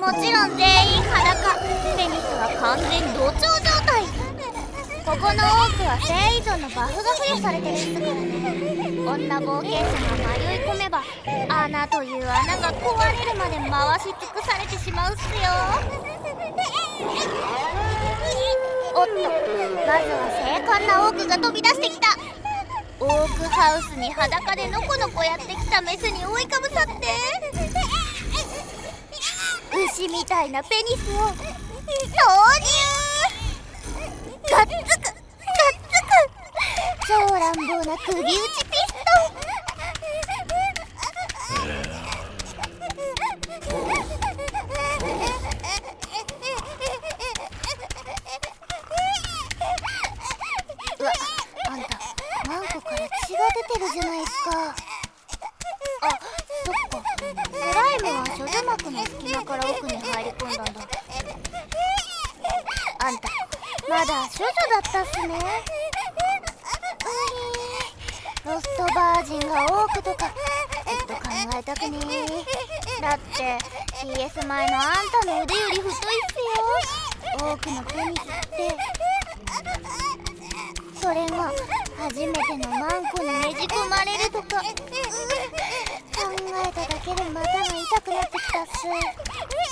もちろん全員裸。ペニスは完全同調状態。ここの多くは性依存のバフが付与されてるっすからね。女冒険者が迷い込めば穴という穴が壊れるまで回し尽くされてしまうっすよ。おっと、まずは精悍なオークが飛び出してきた。オークハウスに裸でのこのこやってきたメスに覆いかぶさって牛みたいなペニスを投入。がっつくがっつく。超乱暴な釘打ちピストン。うわ、あんたマンコから血が出てるじゃないっすか。あ、そっか。スライムは処女膜の隙間から奥に入り込んだんだ。あんたまだ処女だったっすね。ロストバージンが多くとか考えたくねえ。だって CS 前のあんたの腕より太いっすよ、多くのペニスって。それが初めてのマンコにねじ込まれるとか、考えただけで股が痛くなってきたっす。